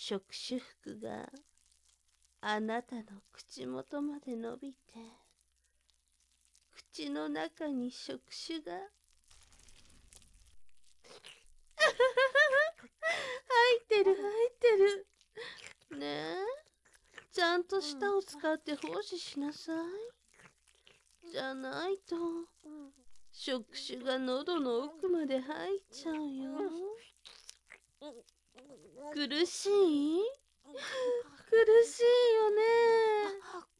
触手服があなたの口元まで伸びて、口の中に触手が入ってる入ってる。ねえ、ちゃんと舌を使って奉仕しなさい。じゃないと触手が喉の奥まで入っちゃうよ。苦しい？苦しいよね。